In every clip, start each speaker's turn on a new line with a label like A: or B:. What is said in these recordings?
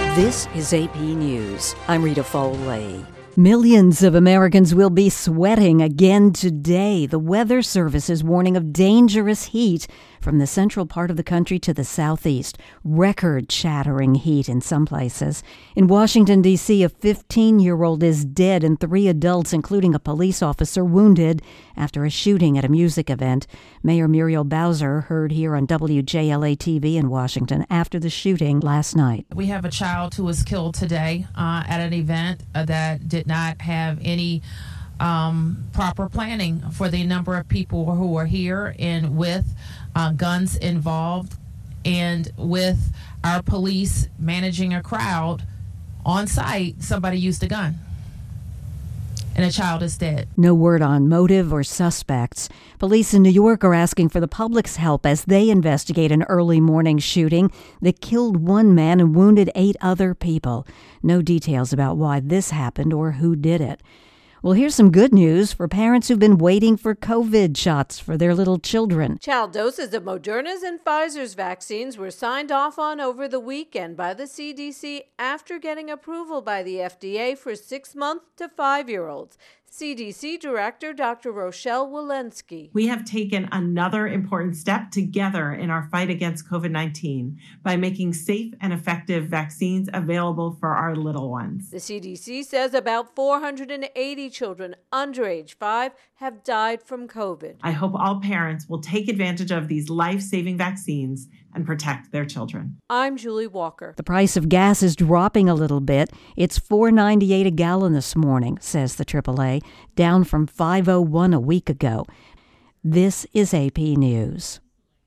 A: This is AP News. I'm Rita Foley. Millions of Americans will be sweating again today. The Weather Service is warning of dangerous heat from the central part of the country to the southeast. Record-shattering heat in some places. In Washington, D.C., a 15-year-old is dead and 3 adults, including a police officer, wounded after a shooting at a music event. Mayor Muriel Bowser heard here on WJLA-TV in Washington after the shooting last night.
B: We have a child who was killed today at an event that did not have any proper planning for the number of people who were here, and with guns involved, and with our police managing a crowd on site, somebody used a gun. And a child is dead.
A: No word on motive or suspects. Police in New York are asking for the public's help as they investigate an early morning shooting that killed 1 man and wounded 8 other people. No details about why this happened or who did it. Well, here's some good news for parents who've been waiting for COVID shots for their little children.
C: Child doses of Moderna's and Pfizer's vaccines were signed off on over the weekend by the CDC after getting approval by the FDA for 6-month to 5-year-olds. CDC Director Dr. Rochelle Walensky.
D: We have taken another important step together in our fight against COVID-19 by making safe and effective vaccines available for our little ones.
C: The CDC says about 480 children under age 5 have died from COVID.
D: I hope all parents will take advantage of these life-saving vaccines and protect their children.
C: I'm Julie Walker.
A: The price of gas is dropping a little bit. It's $4.98 a gallon this morning, says the AAA, down from $5.01 a week ago. This is AP News.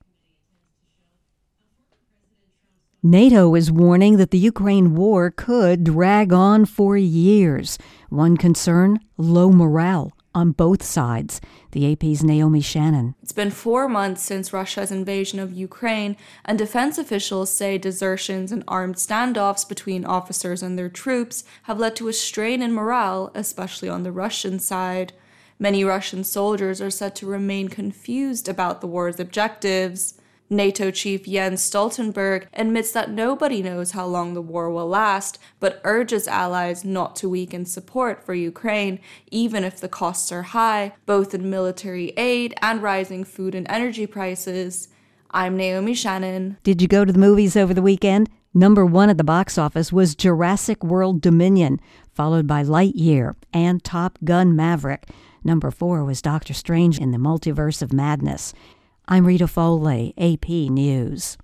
A: NATO is warning that the Ukraine war could drag on for years. One concern, low morale on both sides. The AP's Naomi Shannon.
E: It's been 4 months since Russia's invasion of Ukraine, and defense officials say desertions and armed standoffs between officers and their troops have led to a strain in morale, especially on the Russian side. Many Russian soldiers are said to remain confused about the war's objectives. NATO chief Jens Stoltenberg admits that nobody knows how long the war will last, but urges allies not to weaken support for Ukraine, even if the costs are high, both in military aid and rising food and energy prices. I'm Naomi Shannon.
A: Did you go to the movies over the weekend? Number 1 at the box office was Jurassic World Dominion, followed by Lightyear and Top Gun Maverick. Number 4 was Doctor Strange in the Multiverse of Madness. I'm Rita Foley, AP News.